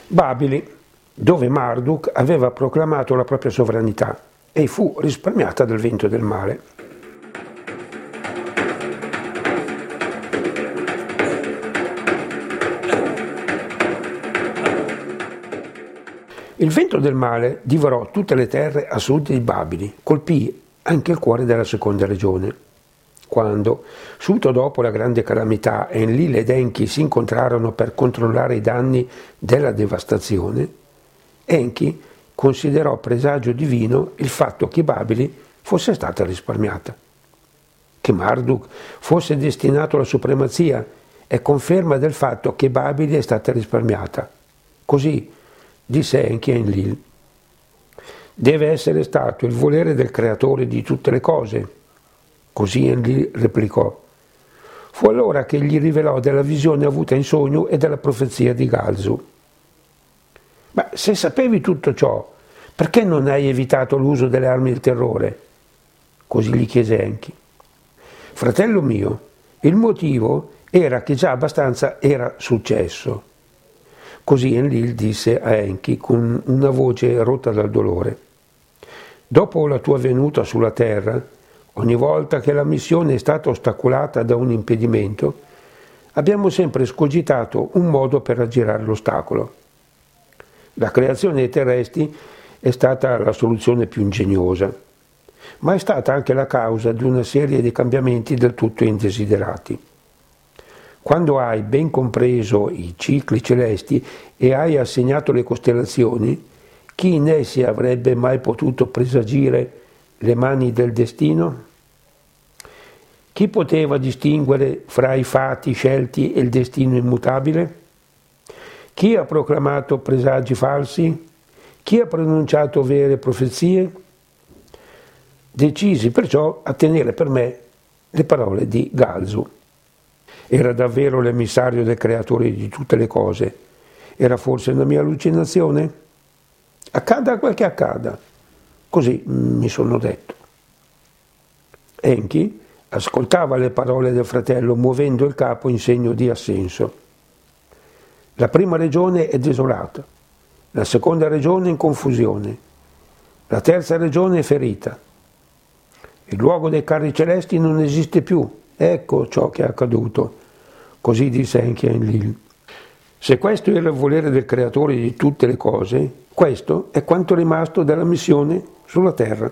Babili, dove Marduk aveva proclamato la propria sovranità e fu risparmiata dal vento del male. Il vento del male divorò tutte le terre a sud di Babili, colpì anche il cuore della seconda regione. Quando, subito dopo la grande calamità, Enlil ed Enki si incontrarono per controllare i danni della devastazione, Enki considerò presagio divino il fatto che Babili fosse stata risparmiata. Che Marduk fosse destinato alla supremazia è conferma del fatto che Babili è stata risparmiata. Così disse Enki a Enlil: deve essere stato il volere del creatore di tutte le cose. Così Enlil replicò. Fu allora che gli rivelò della visione avuta in sogno e della profezia di Galzu. Ma se sapevi tutto ciò, perché non hai evitato l'uso delle armi del terrore? Così gli chiese Enki. Fratello mio, il motivo era che già abbastanza era successo. Così Enlil disse a Enki con una voce rotta dal dolore. Dopo la tua venuta sulla terra, ogni volta che la missione è stata ostacolata da un impedimento, abbiamo sempre escogitato un modo per aggirare l'ostacolo. La creazione dei terrestri è stata la soluzione più ingegnosa, ma è stata anche la causa di una serie di cambiamenti del tutto indesiderati. Quando hai ben compreso i cicli celesti e hai assegnato le costellazioni, chi in essi avrebbe mai potuto presagire le mani del destino? Chi poteva distinguere fra i fati scelti e il destino immutabile? Chi ha proclamato presagi falsi? Chi ha pronunciato vere profezie? Decisi perciò a tenere per me le parole di Galzu. Era davvero l'emissario del creatore di tutte le cose. Era forse una mia allucinazione? Accada quel che accada. Così mi sono detto. Enki ascoltava le parole del fratello muovendo il capo in segno di assenso. La prima regione è desolata, la seconda regione in confusione, la terza regione è ferita. Il luogo dei carri celesti non esiste più, ecco ciò che è accaduto. Così disse Enki a Enlil. Se questo era il volere del creatore di tutte le cose, questo è quanto è rimasto della missione sulla terra.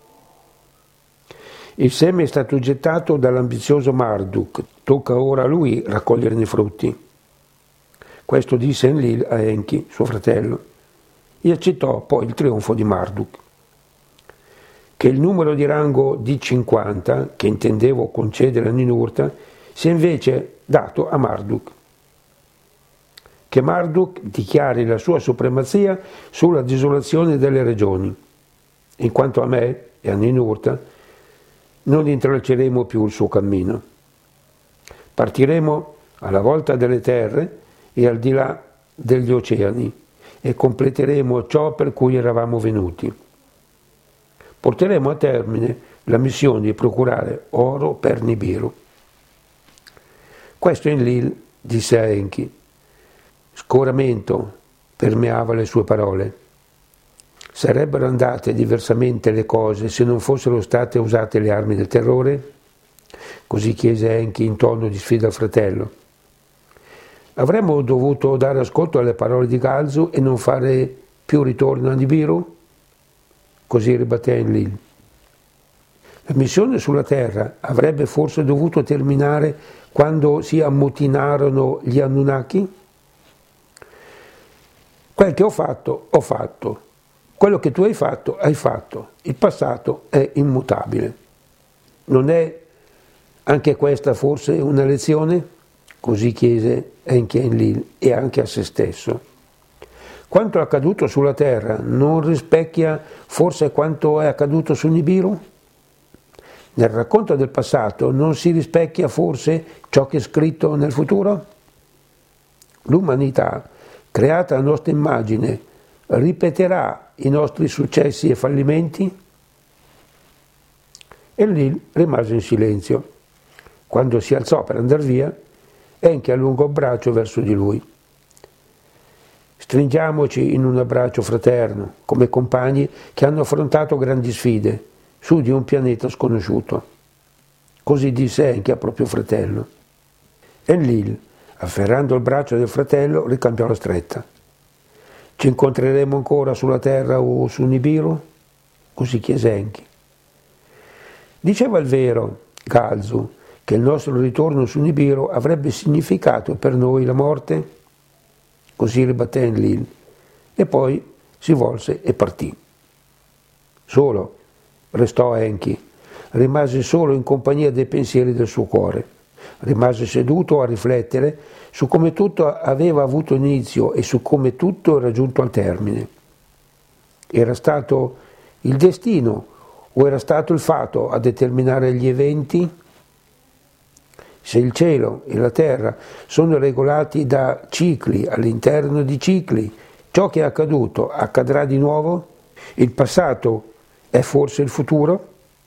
Il seme è stato gettato dall'ambizioso Marduk, tocca ora a lui raccoglierne i frutti. Questo disse Enlil a Enki, suo fratello, e accettò poi il trionfo di Marduk. Che il numero di rango di 50, che intendevo concedere a Ninurta, sia invece dato a Marduk. Che Marduk dichiari la sua supremazia sulla desolazione delle regioni. In quanto a me e a Ninurta, non intralceremo più il suo cammino. Partiremo alla volta delle terre e al di là degli oceani e completeremo ciò per cui eravamo venuti. Porteremo a termine la missione di procurare oro per Nibiru. Questo Enlil disse a Enki. Scoramento permeava le sue parole. Sarebbero andate diversamente le cose se non fossero state usate le armi del terrore? Così chiese Enki in tono di sfida al fratello. Avremmo dovuto dare ascolto alle parole di Galzu e non fare più ritorno a Nibiru? Così ribatté Enlil. La missione sulla terra avrebbe forse dovuto terminare quando si ammutinarono gli Anunnaki? Quel che ho fatto, ho fatto. Quello che tu hai fatto, hai fatto. Il passato è immutabile. Non è anche questa forse una lezione? Così chiese Enki a Enlil e anche a se stesso. Quanto è accaduto sulla terra non rispecchia forse quanto è accaduto su Nibiru? Nel racconto del passato non si rispecchia forse ciò che è scritto nel futuro? L'umanità, creata a nostra immagine, ripeterà i nostri successi e fallimenti? Enlil rimase in silenzio. Quando si alzò per andar via, Enki allungò il braccio verso di lui. Stringiamoci in un abbraccio fraterno, come compagni che hanno affrontato grandi sfide su di un pianeta sconosciuto. Così disse Enki al proprio fratello. Enlil, afferrando il braccio del fratello, ricambiò la stretta. Ci incontreremo ancora sulla Terra o su Nibiru? Così chiese Enki. Diceva il vero Galzu che il nostro ritorno su Nibiru avrebbe significato per noi la morte? Così ribatté Enlil e poi si volse e partì. Solo restò Enki, rimase solo in compagnia dei pensieri del suo cuore, rimase seduto a riflettere su come tutto aveva avuto inizio e su come tutto era giunto al termine. Era stato il destino o era stato il fato a determinare gli eventi? Se il cielo e la terra sono regolati da cicli all'interno di cicli, ciò che è accaduto accadrà di nuovo? Il passato è forse il futuro?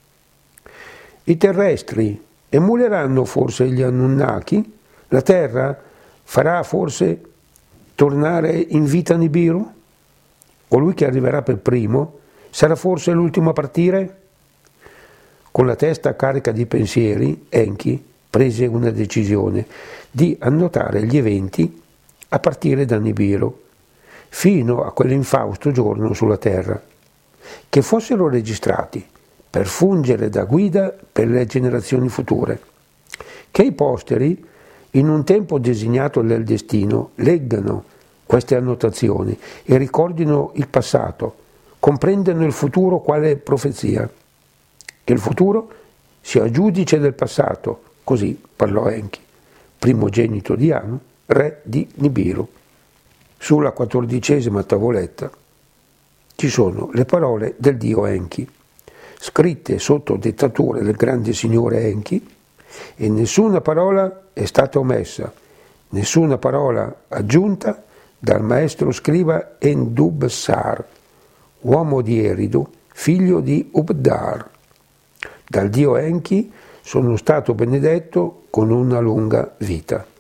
I terrestri emuleranno forse gli Anunnaki? La terra farà forse tornare in vita Nibiru? Colui che arriverà per primo sarà forse l'ultimo a partire? Con la testa carica di pensieri, Enki prese una decisione di annotare gli eventi a partire da Nibiru, fino a quell'infausto giorno sulla Terra, che fossero registrati per fungere da guida per le generazioni future, che i posteri, in un tempo designato del destino, leggano queste annotazioni e ricordino il passato, comprendano il futuro quale profezia, che il futuro sia giudice del passato. Così parlò Enki, primogenito di Anu, re di Nibiru. Sulla 14ª tavoletta ci sono le parole del dio Enki, scritte sotto dettatura del grande signore Enki, e nessuna parola è stata omessa, nessuna parola aggiunta dal maestro scriba Endubbsar, uomo di Eridu, figlio di Ubdar. Dal dio Enki sono stato benedetto con una lunga vita.